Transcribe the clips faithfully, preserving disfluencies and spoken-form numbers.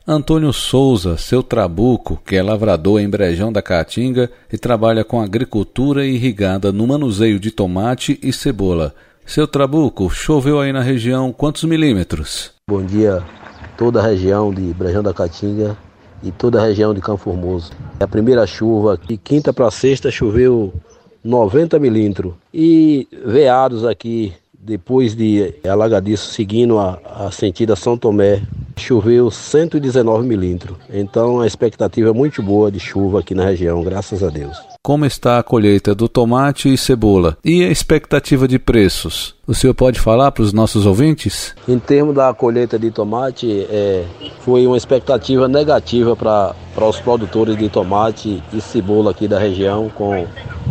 Antônio Souza, seu Trabuco, que é lavrador em Brejão da Caatinga e trabalha com agricultura irrigada no manuseio de tomate e cebola. Seu Trabuco, choveu aí na região quantos milímetros? Bom dia, toda a região de Brejão da Caatinga e toda a região de Campo Formoso. A primeira chuva, de quinta para sexta, choveu noventa milímetros. E veados aqui, depois de alagadiço, seguindo a, a sentida São Tomé, choveu cento e dezenove milímetros. Então a expectativa é muito boa de chuva aqui na região, graças a Deus. Como está a colheita do tomate e cebola? E a expectativa de preços? O senhor pode falar para os nossos ouvintes? Em termos da colheita de tomate, é, foi uma expectativa negativa para os produtores de tomate e cebola aqui da região, com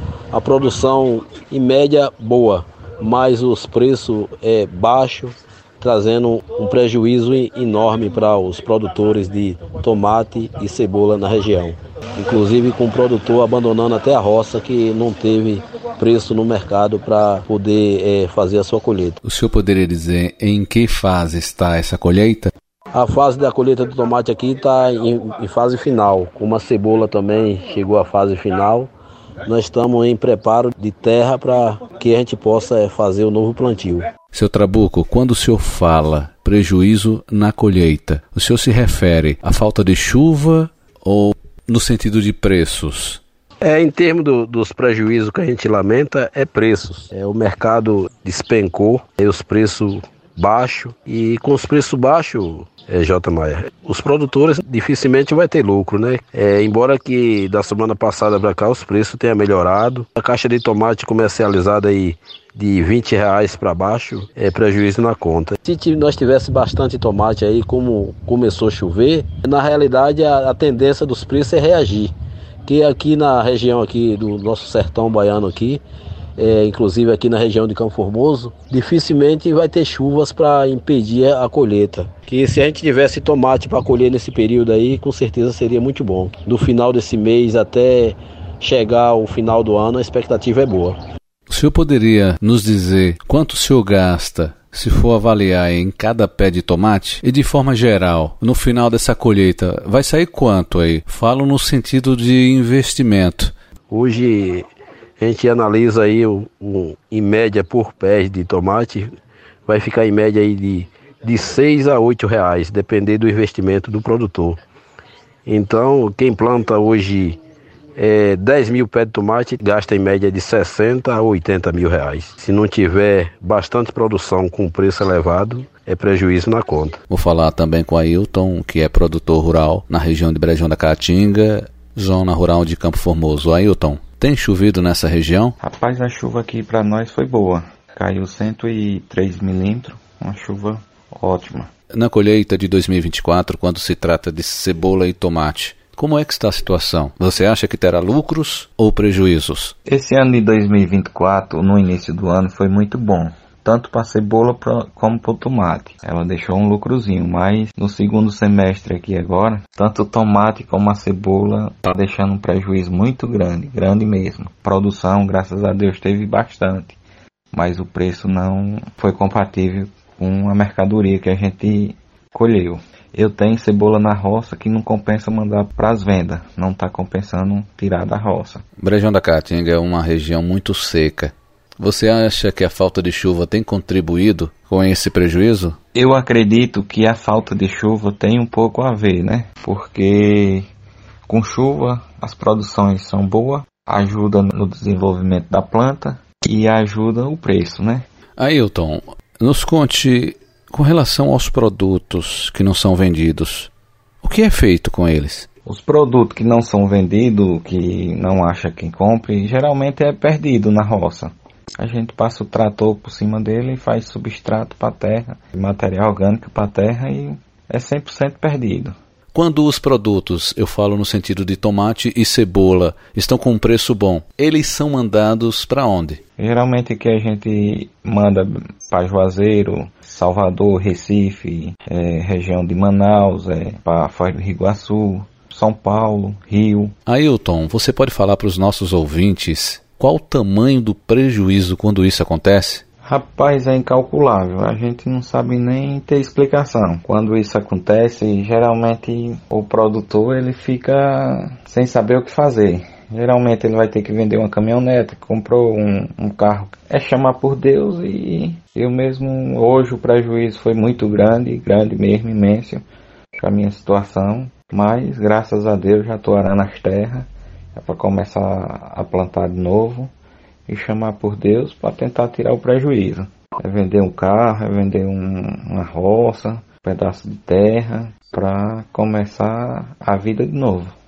a produção em média boa, mas os preços é, baixos, trazendo um prejuízo enorme para os produtores de tomate e cebola na região. Inclusive com o produtor abandonando até a roça, que não teve preço no mercado para poder é, fazer a sua colheita. O senhor poderia dizer em que fase está essa colheita? A fase da colheita do tomate aqui está em, em fase final. Como a cebola também chegou à fase final, nós estamos em preparo de terra para que a gente possa fazer o novo plantio. Seu Trabuco, quando o senhor fala prejuízo na colheita, o senhor se refere à falta de chuva ou no sentido de preços? É, em termos do, dos prejuízos que a gente lamenta, é preços. É, o mercado despencou, é, os preços baixos, e com os preços baixos, é, J. Maia, os produtores dificilmente vai ter lucro, né? É, embora que da semana passada para cá os preços tenham melhorado, a caixa de tomate comercializada aí de vinte reais para baixo é prejuízo na conta. Se nós tivesse bastante tomate aí, como começou a chover, na realidade a, a tendência dos preços é reagir. Que aqui na região aqui do nosso sertão baiano aqui, é, inclusive aqui na região de Campo Formoso, dificilmente vai ter chuvas para impedir a colheita. Que se a gente tivesse tomate para colher nesse período aí, com certeza seria muito bom. Do final desse mês até chegar ao final do ano, a expectativa é boa. O senhor poderia nos dizer quanto o senhor gasta, se for avaliar em cada pé de tomate? E de forma geral, no final dessa colheita, vai sair quanto aí? Falo no sentido de investimento. Hoje a gente analisa aí, um, um, em média por pé de tomate, vai ficar em média aí de, de seis a oito reais, dependendo do investimento do produtor. Então, quem planta hoje é, dez mil pés de tomate, gasta em média de sessenta a oitenta mil reais. Se não tiver bastante produção com preço elevado, é prejuízo na conta. Vou falar também com Ailton, que é produtor rural na região de Brejão da Caatinga, zona rural de Campo Formoso. Ailton, tem chovido nessa região? Rapaz, a chuva aqui para nós foi boa. Caiu cento e três milímetros, uma chuva ótima. Na colheita de dois mil e vinte e quatro, quando se trata de cebola e tomate, como é que está a situação? Você acha que terá lucros ou prejuízos? Esse ano de dois mil e vinte e quatro, no início do ano, foi muito bom. Tanto para a cebola pra, como para o tomate. Ela deixou um lucrozinho, mas no segundo semestre aqui agora, tanto o tomate como a cebola está deixando um prejuízo muito grande, grande mesmo. Produção, graças a Deus, teve bastante, mas o preço não foi compatível com a mercadoria que a gente colheu. Eu tenho cebola na roça que não compensa mandar para as vendas, não está compensando tirar da roça. Brejão da Caatinga é uma região muito seca. Você acha que a falta de chuva tem contribuído com esse prejuízo? Eu acredito que a falta de chuva tem um pouco a ver, né? Porque com chuva as produções são boas, ajuda no desenvolvimento da planta e ajuda o preço, né? Ailton, nos conte com relação aos produtos que não são vendidos, o que é feito com eles? Os produtos que não são vendidos, que não acha quem compre, geralmente é perdido na roça. A gente passa o trator por cima dele e faz substrato para a terra, material orgânico para a terra, e é cem por cento perdido. Quando os produtos, eu falo no sentido de tomate e cebola, estão com um preço bom, eles são mandados para onde? Geralmente que a gente manda para Juazeiro, Salvador, Recife, é, região de Manaus, é, para Foz do Iguaçu, São Paulo, Rio. Ailton, você pode falar para os nossos ouvintes qual o tamanho do prejuízo quando isso acontece? Rapaz, é incalculável, a gente não sabe nem ter explicação. Quando isso acontece, geralmente o produtor ele fica sem saber o que fazer. Geralmente ele vai ter que vender uma caminhonete, comprou um, um carro. É chamar por Deus, e eu mesmo, hoje o prejuízo foi muito grande, grande mesmo, imenso para a minha situação. Mas graças a Deus já estou arando as terras, é para começar a plantar de novo e chamar por Deus para tentar tirar o prejuízo. É vender um carro, é vender um, uma roça, um pedaço de terra, para começar a vida de novo.